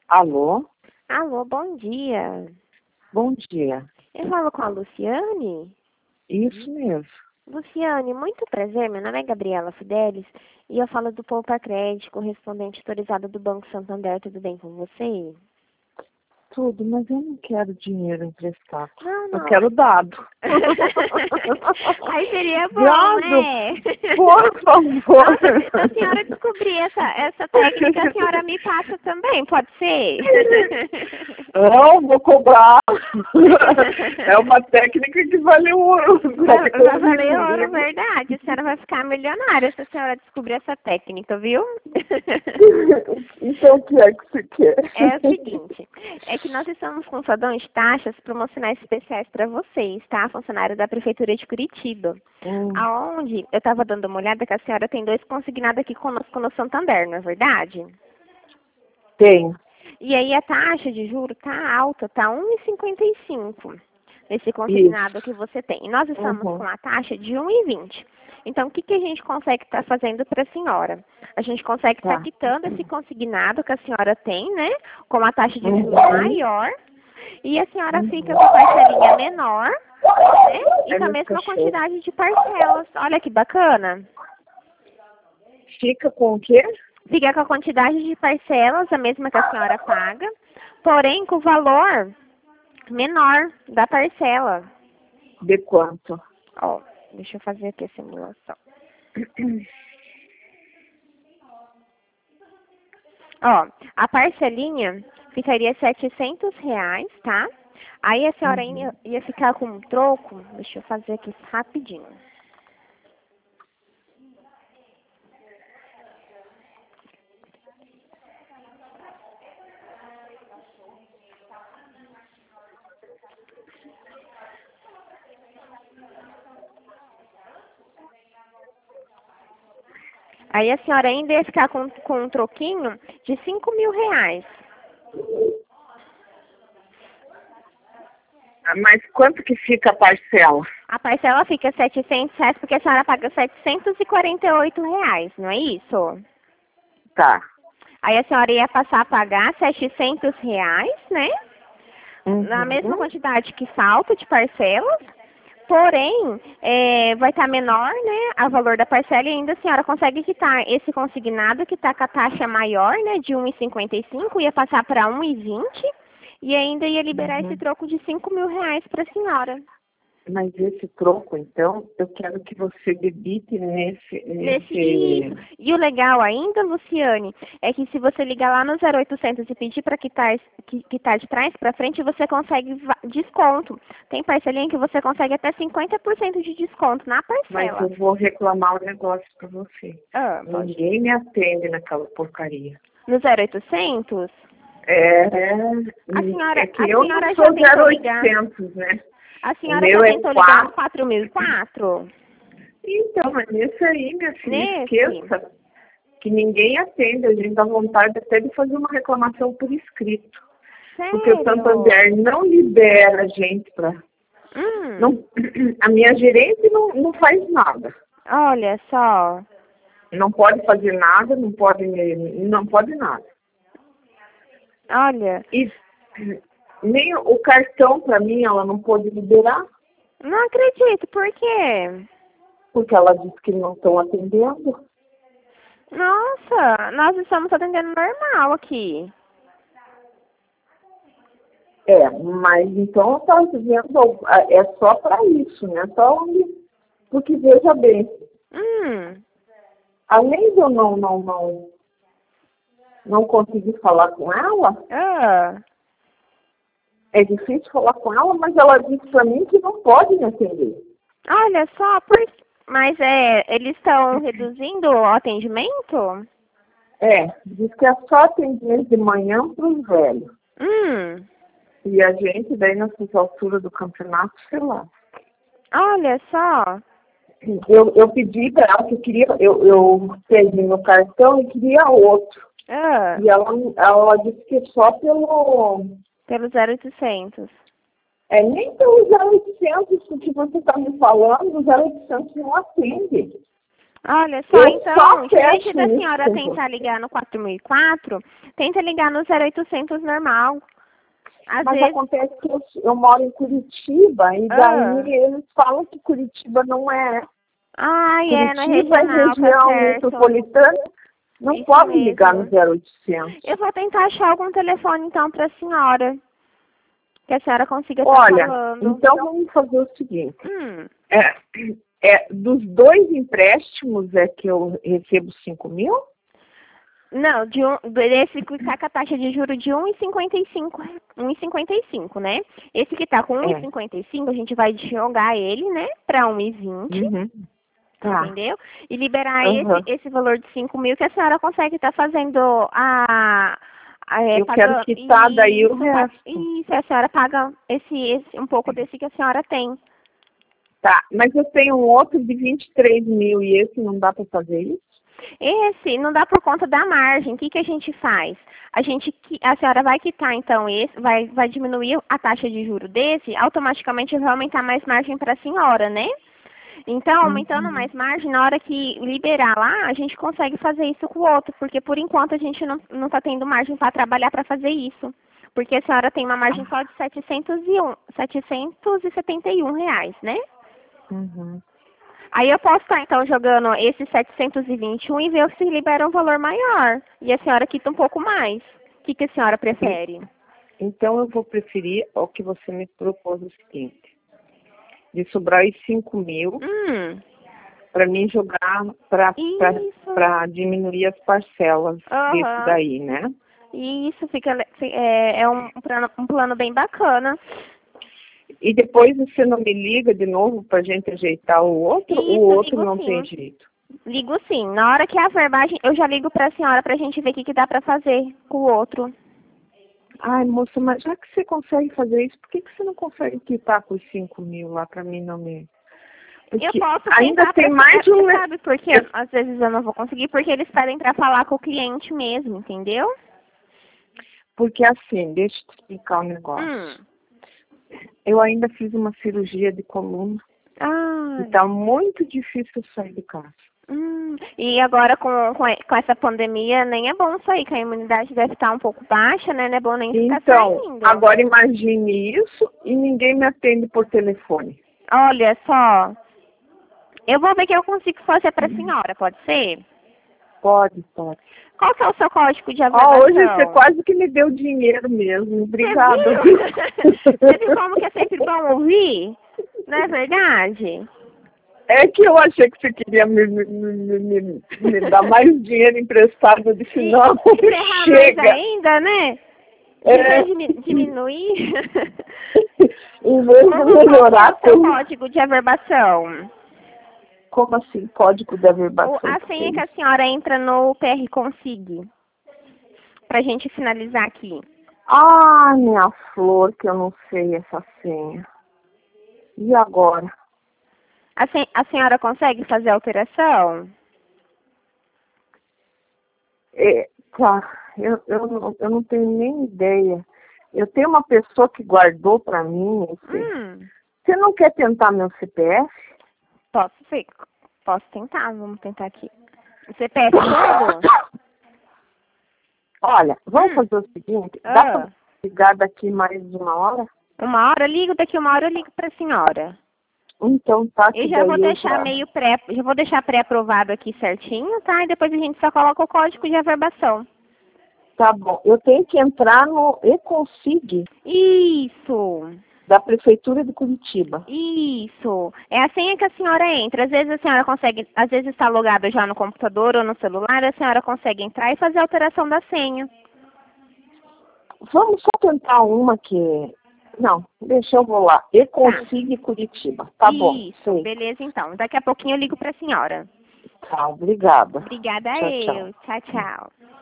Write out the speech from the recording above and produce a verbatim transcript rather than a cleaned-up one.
Alô? Alô, bom dia. Bom dia. Eu falo com a Luciane? Isso mesmo. Luciane, muito prazer. Meu nome é Gabriela Fidelis e eu falo do Poupa Crédito, correspondente autorizado do Banco Santander. Tudo bem com você? Tudo, mas eu não quero dinheiro emprestado. Não, Eu não. quero dado. Aí seria bom, Dado, né? por favor. Nossa, se a senhora descobrir essa, essa técnica, a senhora me passa também, pode ser? Não, vou cobrar. É uma técnica que vale ouro. Vai, vai valer ouro, verdade. A senhora vai ficar milionária se a senhora descobrir essa técnica, viu? Então, o que é que você quer? É o seguinte, é que nós estamos com fadão de taxas promocionais especiais para vocês, tá? Funcionário da Prefeitura de Curitiba. Hum. Aonde eu estava dando uma olhada que a senhora tem dois consignados aqui conosco no Santander, não é verdade? Tenho. E aí a taxa de juros tá alta, tá um vírgula cinquenta e cinco nesse consignado Isso. que você tem. E nós estamos Uhum. com a taxa de um vírgula vinte. Então, o que, que a gente consegue estar fazendo para a senhora? A gente consegue estar Tá. quitando esse consignado que a senhora tem, né? Com uma taxa de juros Uhum. maior. E a senhora Uhum. fica com a parcelinha menor, né? E É com a meu mesma cachorro. quantidade de parcelas. Olha que bacana. Fica com o quê? Fica com a quantidade de parcelas, a mesma que a senhora paga, porém com o valor menor da parcela. De quanto? Ó, deixa eu fazer aqui a simulação. Ó, a parcelinha ficaria setecentos reais, tá? Aí a senhora Uhum. ia, ia ficar com um troco, deixa eu fazer aqui rapidinho. Aí a senhora ainda ia ficar com, com um troquinho de cinco mil reais. Mas quanto que fica a parcela? A parcela fica setecentos reais porque a senhora paga setecentos e quarenta e oito reais, não é isso? Tá. Aí a senhora ia passar a pagar setecentos reais, né? Na mesma Uhum. quantidade que falta de parcelas. Porém, é, vai estar menor, né, a valor da parcela e ainda a senhora consegue quitar esse consignado que está com a taxa maior, né, de um vírgula cinquenta e cinco, ia passar para um vírgula vinte e ainda ia liberar Uhum. esse troco de cinco mil reais para a senhora. Mas esse troco, então, eu quero que você debite nesse... Nesse, nesse... isso. E o legal ainda, Luciane, é que se você ligar lá no zero oitocentos e pedir para quitar, qui- quitar de trás para frente, você consegue va- desconto. Tem parcelinha que você consegue até cinquenta por cento de desconto na Mas parcela. eu vou reclamar um negócio pra você. Ah, pode. Ninguém me atende naquela porcaria. No zero oitocentos? É, A senhora, é que a eu senhora não já sou tentou ligar? zero oitocentos, né? A O senhora já meu é tentou ligar no quatro. quatro mil e quatro? Então, mas nesse aí, minha filha, Nesse? esqueça que ninguém atende. A gente dá vontade até de fazer uma reclamação por escrito. Porque o Sério? Santander não libera a gente para... Hum, Não, a minha gerente não, não faz nada. olha só. Não pode fazer nada, não pode, não pode nada. Olha, E nem o cartão, para mim, ela não pôde liberar, não acredito, por quê? porque ela disse que não estão atendendo. Nossa, nós estamos atendendo normal aqui. É, mas então eu estava dizendo, é só para isso, né? Só onde, porque veja bem, Hum, além de eu não, não, não, não conseguir falar com ela, ah, é difícil falar com ela, mas ela disse para mim que não pode me atender. olha só, por... mas é, eles estão reduzindo o atendimento? É, diz que é só atendimento de manhã para os velhos. Hum, E a gente, daí nessas alturas do campeonato, sei lá. olha só. Eu, eu pedi para ela que eu queria, eu, eu peguei meu cartão e queria outro. Ah, E ela, ela disse que só pelo... pelo zero oitocentos. É, nem pelo zero oitocentos que você está me falando, o zero oitocentos não atende. Olha só, Eu então, só em vez fecho da isso senhora com tentar você. ligar no quatro mil e quatro, tenta ligar no zero oitocentos normal. Às Mas vezes... acontece que eu, eu moro em Curitiba, e Ah, daí eles falam que Curitiba não é. ai, é, na Curitiba é regional, tá região certo. metropolitana, não Isso pode ligar no mesmo. zero oitocentos. Eu vou tentar achar algum telefone, então, para a senhora, que a senhora consiga estar Olha, falando. então vamos fazer o seguinte. Hum, É, é, dos dois empréstimos é que eu recebo cinco mil? não, de um, desse que tá com a taxa de juros de um vírgula cinquenta e cinco, um vírgula cinquenta e cinco, né? Esse que tá com um vírgula É. cinquenta e cinco, a gente vai jogar ele, né, para um vírgula vinte, Uhum. Tá. entendeu? E liberar esse, Aham. esse valor de cinco mil que a senhora consegue estar fazendo a... a é, Eu quero pagando, quitar daí o isso, pa- resto. isso, a senhora paga esse, esse, um pouco desse que a senhora tem. Tá, mas eu tenho um outro de vinte e três mil e esse não dá para fazer isso? Esse não dá por conta da margem. O que, que a gente faz? A gente, qui- a senhora vai quitar então esse, vai, vai diminuir a taxa de juro desse, automaticamente vai aumentar mais margem para a senhora, né? Então, aumentando Uhum. mais margem, na hora que liberar lá, a gente consegue fazer isso com o outro, porque por enquanto a gente não não está tendo margem para trabalhar para fazer isso. Porque a senhora tem uma margem só de setecentos e um, setecentos e setenta e um reais, né? Uhum. Aí eu posso estar, então, jogando esse setecentos e vinte e um e ver se libera um valor maior. E a senhora quita um pouco mais. O que, que a senhora prefere? Então eu vou preferir o que você me propôs o seguinte, de sobrar os cinco mil Hum, para mim jogar isso. para diminuir as parcelas desse Aham. daí, né? E isso fica, le- fi- é, é um, plano, um plano bem bacana. E depois você não me liga de novo para a gente ajeitar o outro? O Isso, outro ligo não tem sim. jeito. Ligo sim. Na hora que a verbagem, eu já ligo para a senhora para a gente ver o que, que dá para fazer com o outro. Ai, moça, mas já que você consegue fazer isso, por que, que você não consegue quitar com os cinco mil lá para mim não me... Eu Porque posso ainda tentar, tem pra, mais de é, um... sabe por quê? Eu- Às vezes eu não vou conseguir, porque eles pedem para falar com o cliente mesmo, entendeu? Porque assim, deixa eu te explicar um negócio. Hum. Eu ainda fiz uma cirurgia de coluna e Ai. tá muito difícil sair de casa. Hum. E agora com, com, e- com essa pandemia nem é bom sair, que a imunidade deve estar um pouco baixa, né? Não é bom nem ficar Então, saindo. agora imagine isso e ninguém me atende por telefone. Olha só, eu vou ver o que eu consigo fazer para a senhora, pode ser? Pode, pode. Qual que é o seu código de Ó, hoje você averbação? quase que me deu dinheiro mesmo. Você Obrigada. viu? Você viu como que é sempre bom ouvir? Não é verdade? É que eu achei que você queria me, me, me, me, me dar mais dinheiro emprestado. Eu disse, E, não, e ferrar mais chega. ainda, né? Em É, vez de dimi- diminuir. em vez de Uhum, qual que é melhorar, o seu como, código de averbação? como assim, código de O- averbação? A Que que é senha que a isso? senhora entra no P R Consig. Pra gente finalizar aqui. Ah, minha flor, que eu não sei essa senha. E agora? A, sen a senhora consegue fazer a alteração? É, tá, eu, eu, não, eu não tenho nem ideia. Eu tenho uma pessoa que guardou para mim esse. Hum, Você não quer tentar meu C P F? posso sim. Posso tentar, vamos tentar aqui. O C P F todo? Olha, vamos Hum. fazer o seguinte, dá Ah. para ligar daqui mais uma hora? Uma hora eu ligo, daqui uma hora eu ligo pra senhora. Então tá, que Eu já daí vou eu deixar já... meio pré, já vou deixar pré-aprovado aqui certinho, tá? E depois a gente só coloca o código de averbação. Tá bom, eu tenho que entrar no E-Consig Isso, da Prefeitura de Curitiba. isso. É a senha que a senhora entra. Às vezes a senhora consegue, às vezes está logada já no computador ou no celular, a senhora consegue entrar e fazer a alteração da senha. Vamos só tentar uma que... Não, deixa eu vou lá. E-Consig Curitiba. Tá bom, Isso, sei. beleza então. Daqui a pouquinho eu ligo pra senhora. Tá, obrigada. Obrigada a Tchau, tchau. eu. Tchau, tchau.